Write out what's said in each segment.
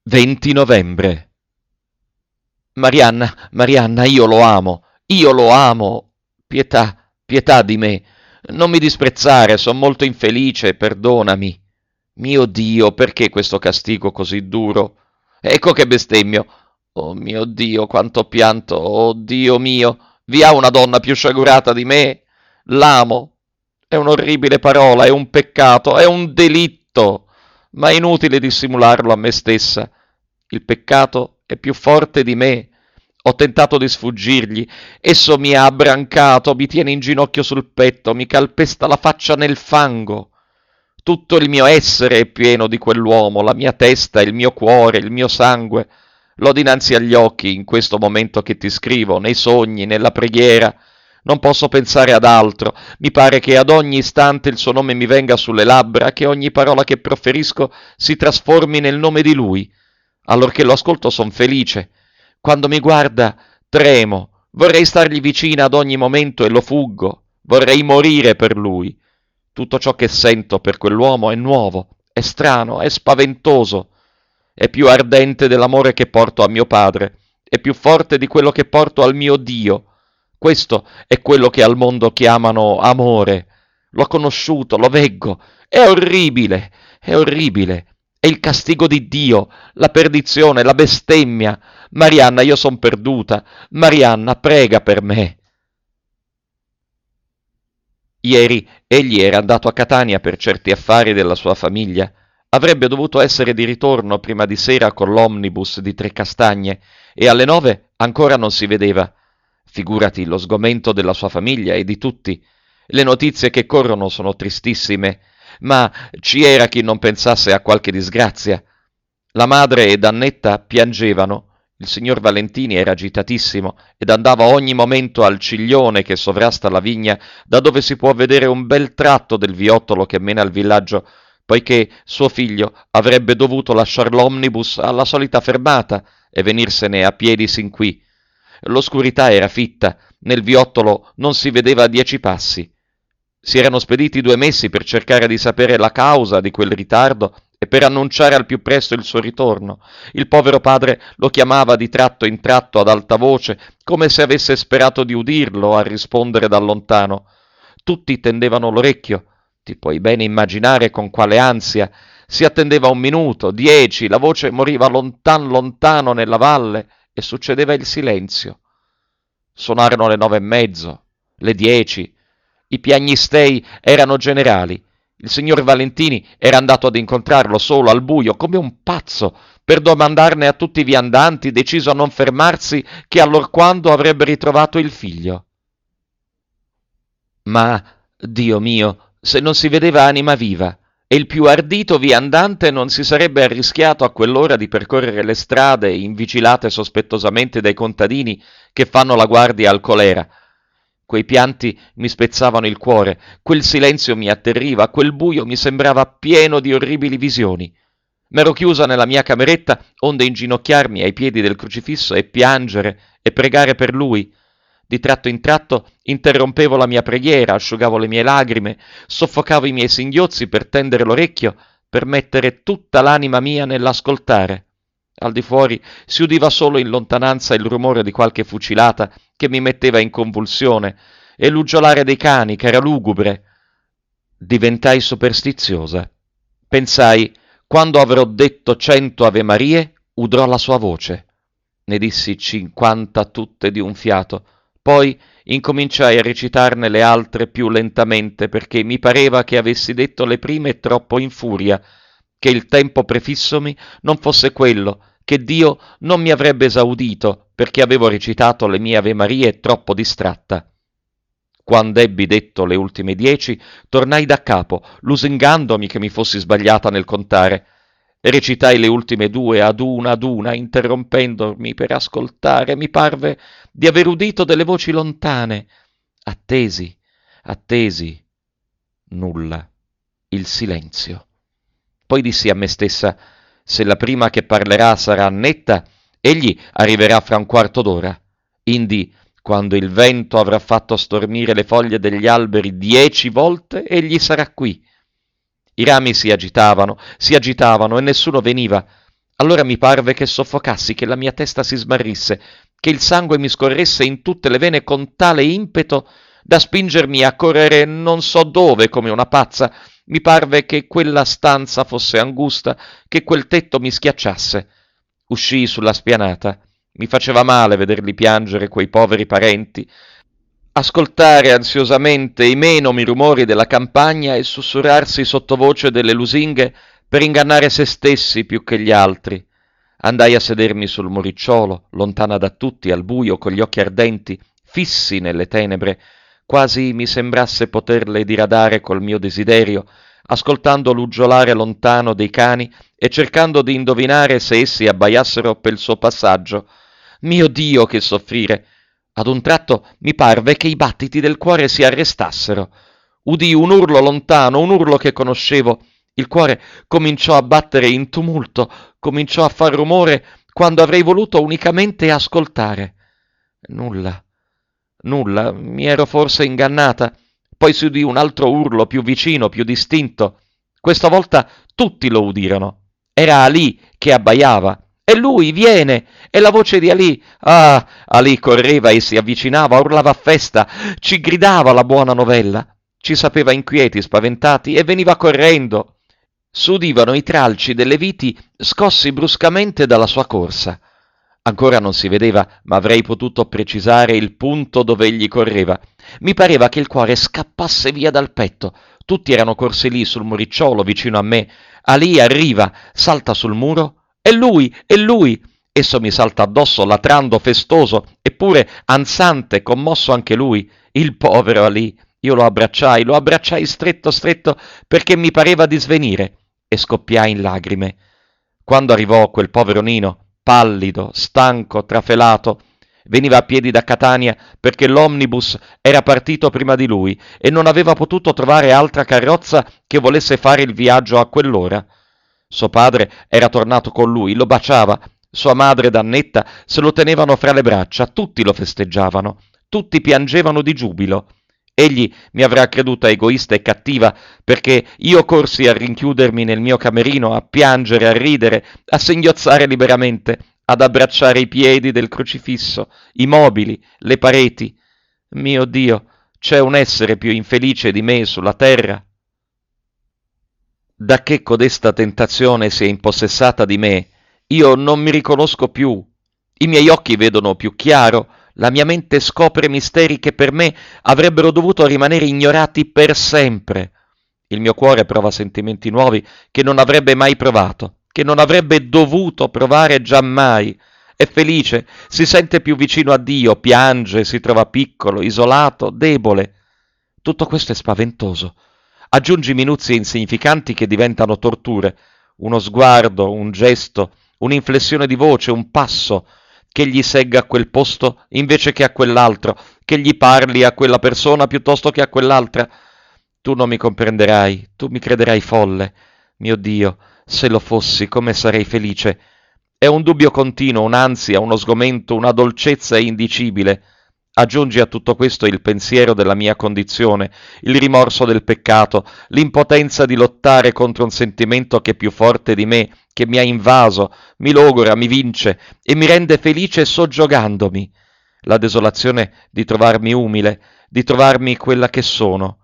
20 novembre. Marianna, Marianna, io lo amo. Pietà, pietà di me. Non mi disprezzare, son molto infelice, perdonami. Mio Dio, perché questo castigo così duro? Ecco che bestemmio. Oh mio Dio, quanto pianto, oh Dio mio. Vi ha una donna più sciagurata di me? L'amo. È un'orribile parola, è un peccato, è un delitto, ma è inutile dissimularlo a me stessa. Il peccato è più forte di me. Ho tentato di sfuggirgli. Esso mi ha abbrancato, mi tiene in ginocchio sul petto, mi calpesta la faccia nel fango. Tutto il mio essere è pieno di quell'uomo, la mia testa, il mio cuore, il mio sangue. L'ho dinanzi agli occhi in questo momento che ti scrivo, nei sogni, nella preghiera. Non posso pensare ad altro. Mi pare che ad ogni istante il suo nome mi venga sulle labbra, che ogni parola che proferisco si trasformi nel nome di lui. Allorché lo ascolto son felice. Quando mi guarda tremo. Vorrei stargli vicina ad ogni momento e lo fuggo. Vorrei morire per lui. Tutto ciò che sento per quell'uomo è nuovo, è strano, è spaventoso. È più ardente dell'amore che porto a mio padre, è più forte di quello che porto al mio Dio. Questo è quello che al mondo chiamano amore. L'ho conosciuto, lo veggo. È orribile, è orribile. È il castigo di Dio, la perdizione, la bestemmia. Marianna, io son perduta. Marianna, prega per me. Ieri egli era andato a Catania per certi affari della sua famiglia. Avrebbe dovuto essere di ritorno prima di sera con l'omnibus di Trecastagne e alle 9 ancora non si vedeva. Figurati lo sgomento della sua famiglia e di tutti. Le notizie che corrono sono tristissime, ma ci era chi non pensasse a qualche disgrazia. La madre ed Annetta piangevano. Il signor Valentini era agitatissimo ed andava ogni momento al ciglione che sovrasta la vigna, da dove si può vedere un bel tratto del viottolo che mena al villaggio, poiché suo figlio avrebbe dovuto lasciar l'omnibus alla solita fermata e venirsene a piedi sin qui. L'oscurità era fitta, nel viottolo non si vedeva a 10 passi. Si erano spediti 2 messi per cercare di sapere la causa di quel ritardo e per annunciare al più presto il suo ritorno. Il povero padre lo chiamava di tratto in tratto ad alta voce, come se avesse sperato di udirlo a rispondere da lontano. Tutti tendevano l'orecchio. Ti puoi bene immaginare con quale ansia. Si attendeva 1 minuto, 10, la voce moriva lontan lontano nella valle e succedeva il silenzio. Suonarono le 9:30, le 10. I piagnistei erano generali. Il signor Valentini era andato ad incontrarlo solo al buio, come un pazzo, per domandarne a tutti i viandanti, deciso a non fermarsi, che allorquando avrebbe ritrovato il figlio. Ma, Dio mio, se non si vedeva anima viva, e il più ardito viandante non si sarebbe arrischiato a quell'ora di percorrere le strade invigilate sospettosamente dai contadini che fanno la guardia al colera. Quei pianti mi spezzavano il cuore, quel silenzio mi atterriva, quel buio mi sembrava pieno di orribili visioni. M'ero chiusa nella mia cameretta, onde inginocchiarmi ai piedi del crocifisso e piangere e pregare per lui. Di tratto in tratto interrompevo la mia preghiera, asciugavo le mie lagrime, soffocavo i miei singhiozzi per tendere l'orecchio, per mettere tutta l'anima mia nell'ascoltare. Al di fuori si udiva solo in lontananza il rumore di qualche fucilata che mi metteva in convulsione e l'uggiolare dei cani che era lugubre. Diventai superstiziosa. Pensai, quando avrò detto 100 Avemarie, udrò la sua voce. Ne dissi 50 tutte di un fiato. Poi incominciai a recitarne le altre più lentamente, perché mi pareva che avessi detto le prime troppo in furia, che il tempo prefissomi non fosse quello, che Dio non mi avrebbe esaudito, perché avevo recitato le mie Avemarie troppo distratta. Quando ebbi detto le ultime 10, tornai da capo, lusingandomi che mi fossi sbagliata nel contare. Recitai le ultime 2 ad una, interrompendomi per ascoltare. Mi parve di aver udito delle voci lontane. Attesi, attesi. Nulla. Il silenzio. Poi dissi a me stessa, se la prima che parlerà sarà Annetta, egli arriverà fra 1/4 d'ora. Indi, quando il vento avrà fatto stormire le foglie degli alberi 10 volte, egli sarà qui. I rami si agitavano e nessuno veniva. Allora mi parve che soffocassi, che la mia testa si smarrisse, che il sangue mi scorresse in tutte le vene con tale impeto da spingermi a correre non so dove come una pazza. Mi parve che quella stanza fosse angusta, che quel tetto mi schiacciasse. Uscii sulla spianata. Mi faceva male vederli piangere quei poveri parenti, ascoltare ansiosamente i menomi rumori della campagna e sussurrarsi sottovoce delle lusinghe per ingannare se stessi più che gli altri. Andai a sedermi sul muricciolo, lontana da tutti, al buio, con gli occhi ardenti, fissi nelle tenebre, quasi mi sembrasse poterle diradare col mio desiderio, ascoltando l'uggiolare lontano dei cani e cercando di indovinare se essi abbaiassero pel suo passaggio. Mio Dio, che soffrire! Ad un tratto mi parve che i battiti del cuore si arrestassero. Udii un urlo lontano, un urlo che conoscevo. Il cuore cominciò a battere in tumulto, cominciò a far rumore quando avrei voluto unicamente ascoltare. Nulla, nulla, mi ero forse ingannata. Poi si udì un altro urlo più vicino, più distinto. Questa volta tutti lo udirono. Era Ali che abbaiava. «È lui, viene! È la voce di Ali!» Ah, Ali correva e si avvicinava, urlava a festa, ci gridava la buona novella. Ci sapeva inquieti, spaventati, e veniva correndo. S'udivano i tralci delle viti scossi bruscamente dalla sua corsa. Ancora non si vedeva, ma avrei potuto precisare il punto dove egli correva. Mi pareva che il cuore scappasse via dal petto. Tutti erano corsi lì sul muricciolo vicino a me. Ali arriva, salta sul muro. «È lui! È lui!» Esso mi salta addosso, latrando, festoso, eppure ansante, commosso anche lui. Il povero Ali! Io lo abbracciai stretto stretto, perché mi pareva di svenire, e scoppiai in lagrime. Quando arrivò quel povero Nino, pallido, stanco, trafelato, veniva a piedi da Catania perché l'omnibus era partito prima di lui e non aveva potuto trovare altra carrozza che volesse fare il viaggio a quell'ora. Suo padre era tornato con lui, lo baciava, sua madre ed Annetta se lo tenevano fra le braccia, tutti lo festeggiavano, tutti piangevano di giubilo. Egli mi avrà creduta egoista e cattiva perché io corsi a rinchiudermi nel mio camerino, a piangere, a ridere, a singhiozzare liberamente, ad abbracciare i piedi del crocifisso, i mobili, le pareti. Mio Dio, c'è un essere più infelice di me sulla terra? Da che codesta tentazione si è impossessata di me, io non mi riconosco più. I miei occhi vedono più chiaro, la mia mente scopre misteri che per me avrebbero dovuto rimanere ignorati per sempre. Il mio cuore prova sentimenti nuovi che non avrebbe mai provato, che non avrebbe dovuto provare giammai. È felice, si sente più vicino a Dio, piange, si trova piccolo, isolato, debole. Tutto questo è spaventoso. Aggiungi minuzie insignificanti che diventano torture. Uno sguardo, un gesto, un'inflessione di voce, un passo, che gli segga a quel posto invece che a quell'altro, che gli parli a quella persona piuttosto che a quell'altra. Tu non mi comprenderai, tu mi crederai folle. Mio Dio, se lo fossi, come sarei felice. È un dubbio continuo, un'ansia, uno sgomento, una dolcezza indicibile. Aggiungi a tutto questo il pensiero della mia condizione, il rimorso del peccato, l'impotenza di lottare contro un sentimento che è più forte di me, che mi ha invaso, mi logora, mi vince e mi rende felice soggiogandomi. La desolazione di trovarmi umile, di trovarmi quella che sono.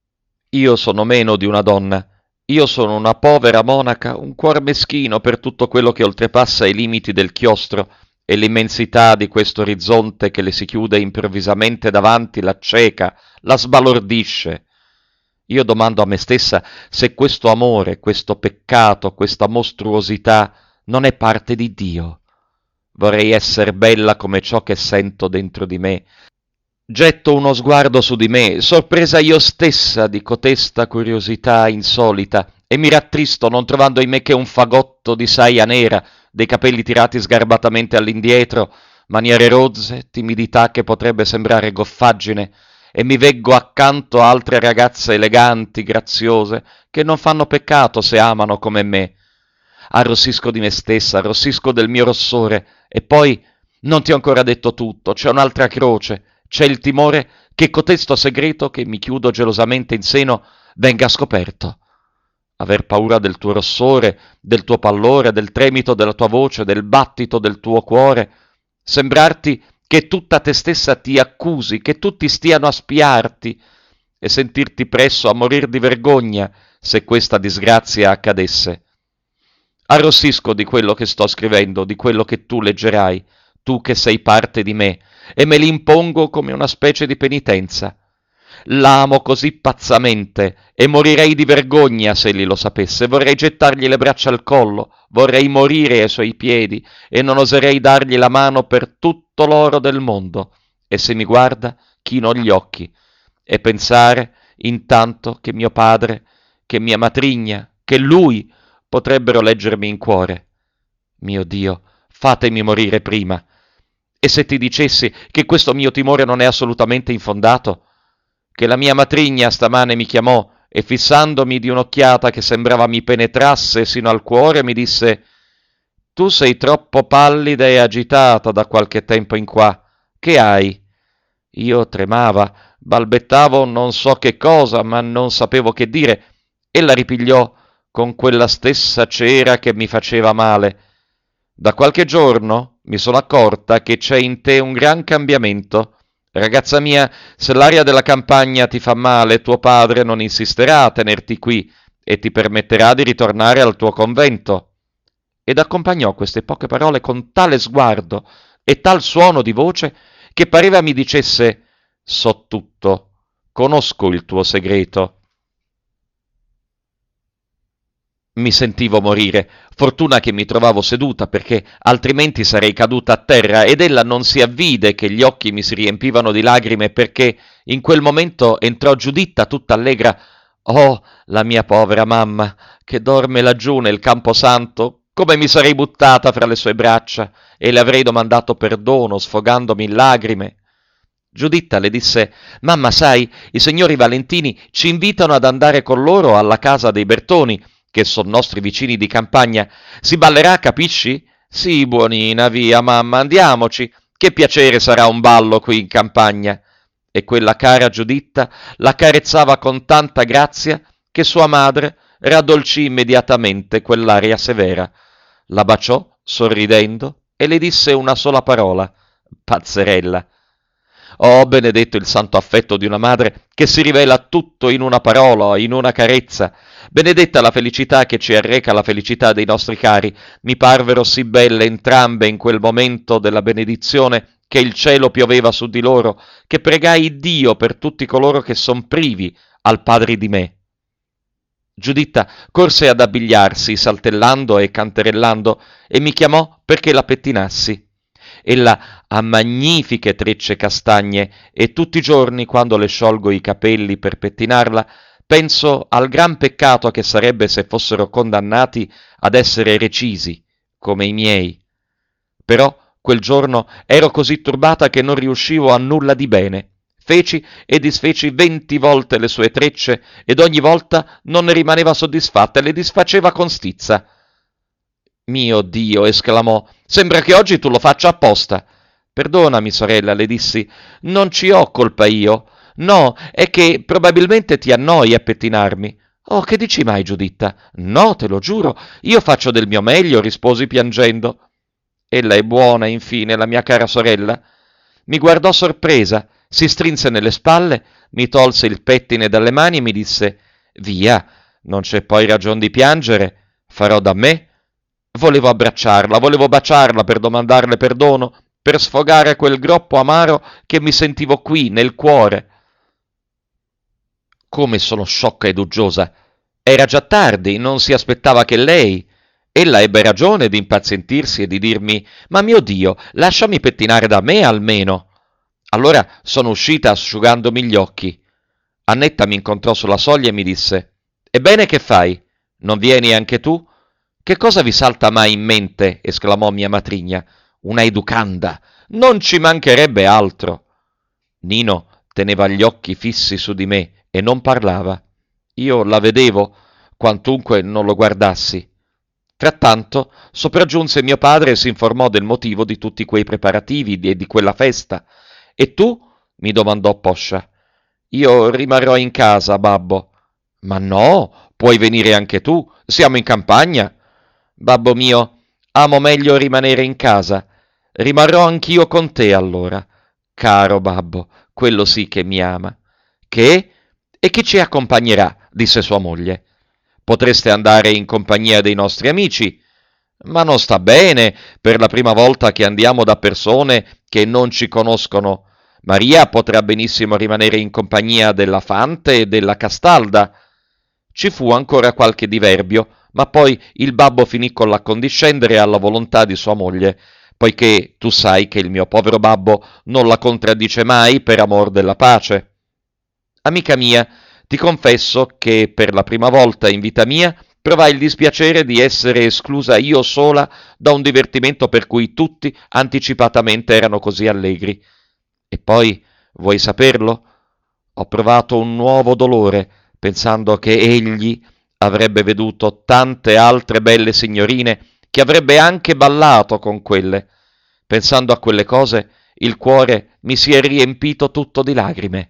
Io sono meno di una donna. Io sono una povera monaca, un cuor meschino per tutto quello che oltrepassa i limiti del chiostro, e l'immensità di questo orizzonte che le si chiude improvvisamente davanti l'acceca, la sbalordisce. Io domando a me stessa se questo amore, questo peccato, questa mostruosità non è parte di Dio. Vorrei essere bella come ciò che sento dentro di me. Getto uno sguardo su di me, sorpresa io stessa di cotesta curiosità insolita, e mi rattristo non trovando in me che un fagotto di saia nera, dei capelli tirati sgarbatamente all'indietro, maniere rozze, timidità che potrebbe sembrare goffaggine, e mi veggo accanto altre ragazze eleganti, graziose, che non fanno peccato se amano come me. Arrossisco di me stessa, arrossisco del mio rossore, e poi non ti ho ancora detto tutto, c'è un'altra croce, c'è il timore che cotesto segreto che mi chiudo gelosamente in seno venga scoperto. aver paura del tuo rossore, del tuo pallore, del tremito della tua voce, del battito del tuo cuore, sembrarti che tutta te stessa ti accusi, che tutti stiano a spiarti, e sentirti presso a morir di vergogna se questa disgrazia accadesse. Arrossisco di quello che sto scrivendo, di quello che tu leggerai, tu che sei parte di me, e me li impongo come una specie di penitenza. L'amo così pazzamente e morirei di vergogna se egli lo sapesse. Vorrei gettargli le braccia al collo, vorrei morire ai suoi piedi e non oserei dargli la mano per tutto l'oro del mondo. E se mi guarda, chino gli occhi e pensare intanto che mio padre, che mia matrigna, che lui potrebbero leggermi in cuore. Mio Dio, fatemi morire prima. E se ti dicessi che questo mio timore non è assolutamente infondato? Che la mia matrigna stamane mi chiamò e fissandomi di un'occhiata che sembrava mi penetrasse sino al cuore mi disse: «Tu sei troppo pallida e agitata da qualche tempo in qua. Che hai?» Io tremava, balbettavo non so che cosa, ma non sapevo che dire. Ella ripigliò con quella stessa cera che mi faceva male: «Da qualche giorno mi sono accorta che c'è in te un gran cambiamento. Ragazza mia, se l'aria della campagna ti fa male, tuo padre non insisterà a tenerti qui e ti permetterà di ritornare al tuo convento». Ed accompagnò queste poche parole con tale sguardo e tal suono di voce che pareva mi dicesse: «So tutto, conosco il tuo segreto». Mi sentivo morire, fortuna che mi trovavo seduta, perché altrimenti sarei caduta a terra, ed ella non si avvide che gli occhi mi si riempivano di lagrime, perché in quel momento entrò Giuditta tutta allegra. «Oh, la mia povera mamma, che dorme laggiù nel camposanto, come mi sarei buttata fra le sue braccia e le avrei domandato perdono, sfogandomi in lagrime». Giuditta le disse: «Mamma, sai, i signori Valentini ci invitano ad andare con loro alla casa dei Bertoni, che son nostri vicini di campagna. Si ballerà, capisci?» «Sì, buonina, via, mamma, andiamoci. Che piacere sarà un ballo qui in campagna». E quella cara Giuditta l'accarezzava con tanta grazia che sua madre raddolcì immediatamente quell'aria severa. La baciò, sorridendo, e le disse una sola parola: «Pazzerella». Oh, benedetto il santo affetto di una madre che si rivela tutto in una parola, in una carezza. Benedetta la felicità che ci arreca la felicità dei nostri cari. Mi parvero sì belle entrambe in quel momento della benedizione che il cielo pioveva su di loro, che pregai Dio per tutti coloro che son privi al Padre di me. Giuditta corse ad abbigliarsi, saltellando e canterellando, e mi chiamò perché la pettinassi. Ella ha magnifiche trecce castagne e tutti i giorni, quando le sciolgo i capelli per pettinarla, penso al gran peccato che sarebbe se fossero condannati ad essere recisi, come i miei. Però quel giorno ero così turbata che non riuscivo a nulla di bene. Feci e disfeci 20 volte le sue trecce ed ogni volta non ne rimaneva soddisfatta e le disfaceva con stizza. «Mio Dio!» esclamò, «sembra che oggi tu lo faccia apposta». «Perdonami, sorella», le dissi, «non ci ho colpa io. No, è che probabilmente ti annoi a pettinarmi». «Oh, che dici mai, Giuditta?» «No, te lo giuro, io faccio del mio meglio», risposi piangendo. «Ella è buona, infine, la mia cara sorella». Mi guardò sorpresa, si strinse nelle spalle, mi tolse il pettine dalle mani e mi disse: «Via, non c'è poi ragion di piangere, farò da me». Volevo abbracciarla, volevo baciarla per domandarle perdono, per sfogare quel groppo amaro che mi sentivo qui, nel cuore. Come sono sciocca ed uggiosa! Era già tardi, non si aspettava che lei. Ella ebbe ragione di impazientirsi e di dirmi: «Ma mio Dio, lasciami pettinare da me almeno». Allora sono uscita asciugandomi gli occhi. Annetta mi incontrò sulla soglia e mi disse: «Ebbene, che fai? Non vieni anche tu?» «Che cosa vi salta mai in mente?» esclamò mia matrigna. «Una educanda! Non ci mancherebbe altro!» Nino teneva gli occhi fissi su di me e non parlava. Io la vedevo, quantunque non lo guardassi. Frattanto sopraggiunse mio padre e si informò del motivo di tutti quei preparativi e di quella festa. «E tu?» mi domandò Poscia. «Io rimarrò in casa, babbo». Ma no, puoi venire anche tu, siamo in campagna. Babbo mio, amo meglio rimanere in casa. Rimarrò anch'io con te allora. Caro babbo, quello sì che mi ama. Che? E chi ci accompagnerà? Disse sua moglie. Potreste andare in compagnia dei nostri amici. Ma non sta bene per la prima volta che andiamo da persone che non ci conoscono. Maria potrà benissimo rimanere in compagnia della Fante e della Castalda. Ci fu ancora qualche diverbio, ma poi il babbo finì con l'accondiscendere alla volontà di sua moglie, poiché tu sai che il mio povero babbo non la contraddice mai per amor della pace. Amica mia, ti confesso che per la prima volta in vita mia provai il dispiacere di essere esclusa io sola da un divertimento per cui tutti anticipatamente erano così allegri. E poi, vuoi saperlo? Ho provato un nuovo dolore, pensando che egli avrebbe veduto tante altre belle signorine, che avrebbe anche ballato con quelle. Pensando a quelle cose, il cuore mi si è riempito tutto di lagrime.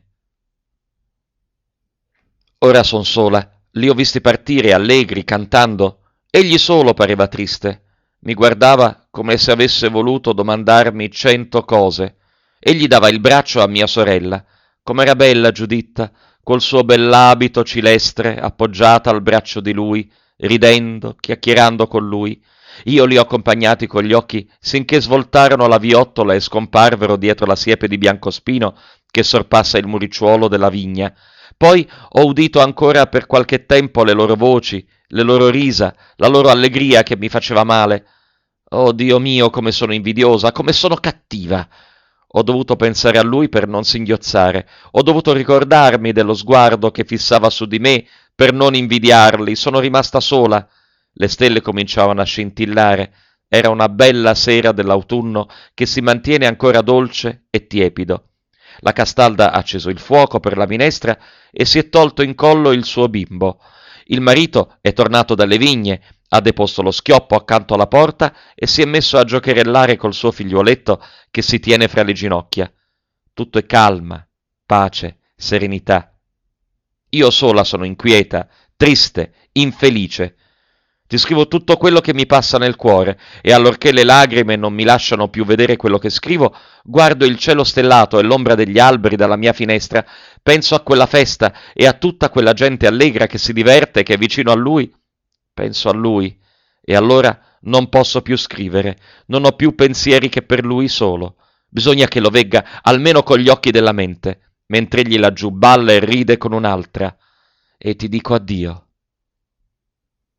Ora son sola, li ho visti partire allegri, cantando. Egli solo pareva triste. Mi guardava come se avesse voluto domandarmi 100 cose. Egli dava il braccio a mia sorella. Com'era bella Giuditta, col suo bell'abito cilestre appoggiata al braccio di lui, ridendo, chiacchierando con lui. Io li ho accompagnati con gli occhi sinché svoltarono la viottola e scomparvero dietro la siepe di biancospino che sorpassa il muricciuolo della vigna. Poi ho udito ancora per qualche tempo le loro voci, le loro risa, la loro allegria che mi faceva male. Oh Dio mio, come sono invidiosa, come sono cattiva! Ho dovuto pensare a lui per non singhiozzare, ho dovuto ricordarmi dello sguardo che fissava su di me per non invidiarli, sono rimasta sola. Le stelle cominciavano a scintillare, era una bella sera dell'autunno che si mantiene ancora dolce e tiepido. La Castalda ha acceso il fuoco per la minestra e si è tolto in collo il suo bimbo. Il marito è tornato dalle vigne, ha deposto lo schioppo accanto alla porta e si è messo a giocherellare col suo figliuoletto che si tiene fra le ginocchia. Tutto è calma, pace, serenità. Io sola sono inquieta, triste, infelice. Ti scrivo tutto quello che mi passa nel cuore e allorché le lagrime non mi lasciano più vedere quello che scrivo, guardo il cielo stellato e l'ombra degli alberi dalla mia finestra, penso a quella festa e a tutta quella gente allegra che si diverte, che è vicino a lui. Penso a lui e allora non posso più scrivere, non ho più pensieri che per lui solo. Bisogna che lo vegga almeno con gli occhi della mente, mentre egli laggiù balla e ride con un'altra. E ti dico addio.